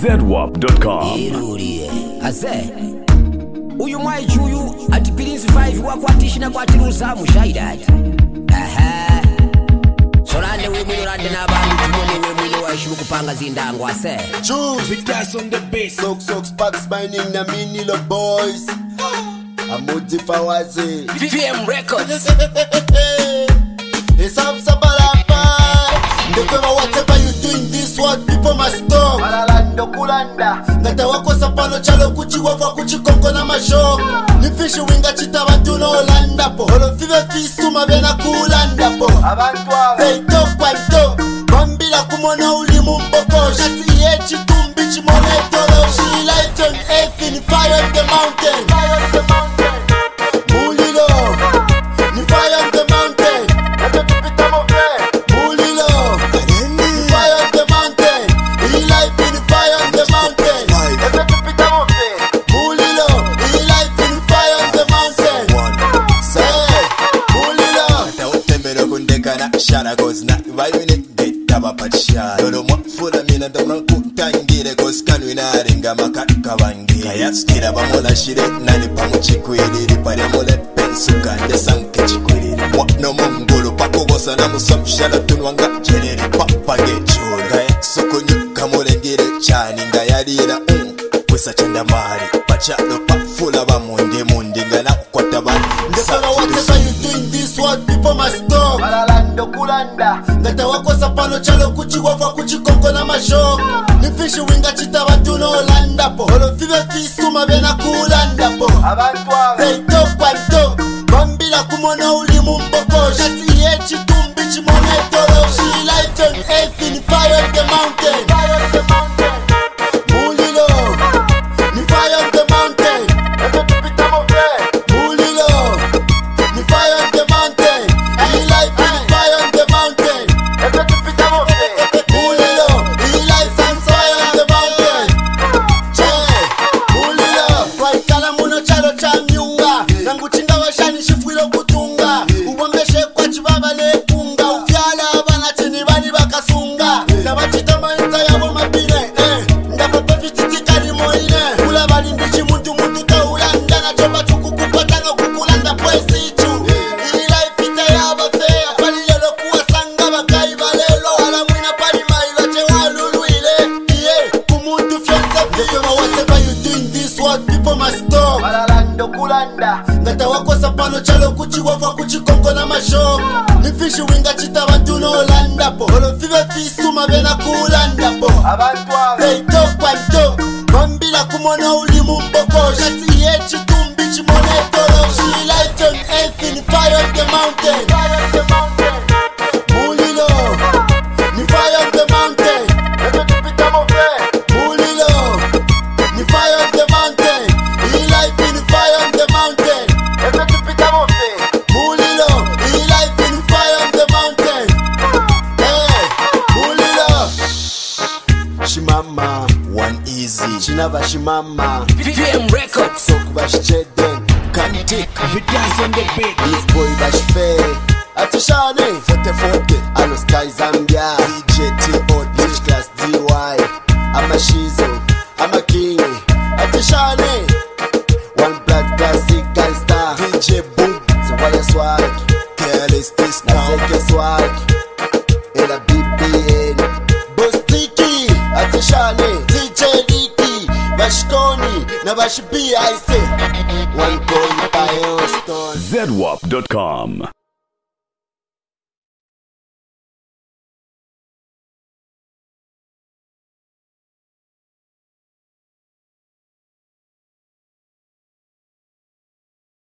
ZWAP.com. Iruriye ase uyu mwayichuyu ati Prince 5 wakwatishina kwatiruza mushahidati sorande wimwino rande n'abantu tumone wimwino waishibu kupanga zindango ase Choose with gas on the bass. Socks packs mining na minilo boys. Amudi fawazi VM Records. It's up sabalapa. Ndekwa whatever you doing this what people must talk. Malalando kulanda. Ngata wako sapano chalo kuchi wafa kuchi kongo na mashoka. Nifishi winga chita bantu no landa po. Holo five fisu mabena kulanda po. Abantu ava. They talk and talk. Bambila kumona ulimu mboko. Shati yechi tumbi chimone tolo. She light on earth in fire on the mountain. Fire on the mountain. Mulilo. Ni fire on the mountain. Eto tupita mofe. Mulilo. Ni fire on the mountain. He life in fire on the mountain. Eto tupita mofe. Mulilo. He life in fire on the mountain. Say. Mulilo. Ata utembero kundekana shara cause not vibing Pacha Lolo mwafula mina ndamna kutangire cause kanwina renga makaka bangi Kaya skira bamola shire nani pamu chikwiri Ripare mole pensuka nde sanke chikwiri Mwano mongolo pakogosa na musopshala tunwanga Jeneri papa gechuri Kaya soko nyuka mulengire chani nga yarira Kwesa chanda mari Pacha lo pafula bamundi nga na ukwata bani Ndekana whatever you doing this what people must talk. Malalando kulanda. Ngata wako sapano chalo kuchi wafa kuchi kongo na mashoka. Nifishi winga chita bantu no landa po. Holo five fisu mabena kulanda po. Abantu ava. They talk and talk. Bambila kumona ulimu mboko. Shati yechi tumbi chimone tolo. She light on earth in fire on the mountain. Fire on the mountain. Mulilo. Ni fire on the mountain. Eto tupita mofe. Mulilo. Ni fire on the mountain. He life in fire on the mountain. Eto tupita mofe. Mulilo. He life in fire on the mountain. Che. Mulilo. Kwa ikala muno chalo cha myunga. Nangu chinga washani shifwilo kutunga. Ubombeshe kwa chibaba lekunga. Ufyala abana chini bani bakasunga. Tabachita manita yabo mapine. Ndapope fititika limoine. Ula bali ndichi muntu taulanda. Na choba chukukupata no kukulanda pwesi chu. Ili life ita yaba fea. Pali lelo kuwa sanga bakai balelo. Ala mwina pali maiva che waluluile. Kumuntu fianza vyeyo. Whatever you doing this what people must talk. Malalando kulanda. Ngata wako sapano chalo kuchi wafa kuchi kongo na mashoka. Nifishi winga chita bantu no landa po. Holo five fisu mabena kulanda po. Abantu ava. They talk and talk. Bambila kumona ulimu mboko. Shati yechi tumbi chimone tolo. She light on earth in fire on the mountain. Fire on the mountain. Mulilo. Ni fire on the mountain. Eto tupita mofe. Mulilo. Ni fire on the mountain. He life in fire on the mountain. Eto tupita mofe. Mulilo. He life in fire on the mountain. Hey. Mulilo. Shimama. One easy Chinava shimama. VM Records. Soku bashcheden. Kantik with gas on the beat Beef boy bashfe. Atishane. Fote. Alo Sky Zambia. DJ T.O. Rich class DY. I'm a shizo. I'm a king. Atishane. One blood classic gangster. DJ Boom Zawaya swag. Careless discount Naseke swag. Ela BBN. Bostiki. Atishane. DJ Liki. Bashkoni. Na Bashbi I say. One boy by Austin. ZWAP.com.